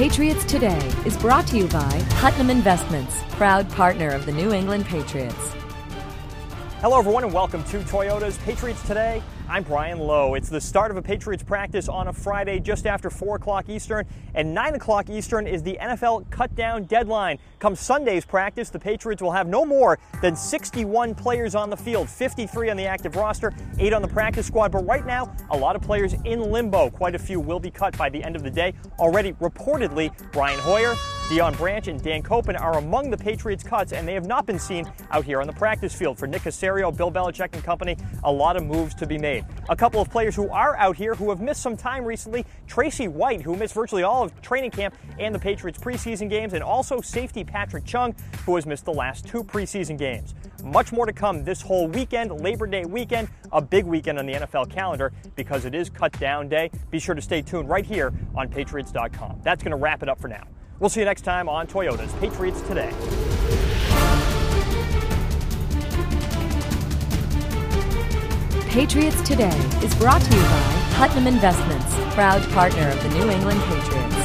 Patriots Today is brought to you by Putnam Investments, proud partner of the New England Patriots. Hello everyone and welcome to Toyota's Patriots Today. I'm Brian Lowe. It's the start of a Patriots practice on a Friday just after 4 o'clock Eastern, and 9 o'clock Eastern is the NFL cut-down deadline. Come Sunday's practice, the Patriots will have no more than 61 players on the field, 53 on the active roster, 8 on the practice squad, but right now, a lot of players in limbo. Quite a few will be cut by the end of the day. Already, reportedly, Brian Hoyer, Deion Branch, and Dan Koppen are among the Patriots' cuts, and they have not been seen out here on the practice field. For Nick Caserio, Bill Belichick and company, a lot of moves to be made. A couple of players who are out here who have missed some time recently, Tracy White, who missed virtually all of training camp and the Patriots' preseason games, and also safety Patrick Chung, who has missed the last 2 preseason games. Much more to come this whole weekend, Labor Day weekend, a big weekend on the NFL calendar because it is cut down day. Be sure to stay tuned right here on Patriots.com. That's going to wrap it up for now. We'll see you next time on Toyota's Patriots Today. Patriots Today is brought to you by Putnam Investments, proud partner of the New England Patriots.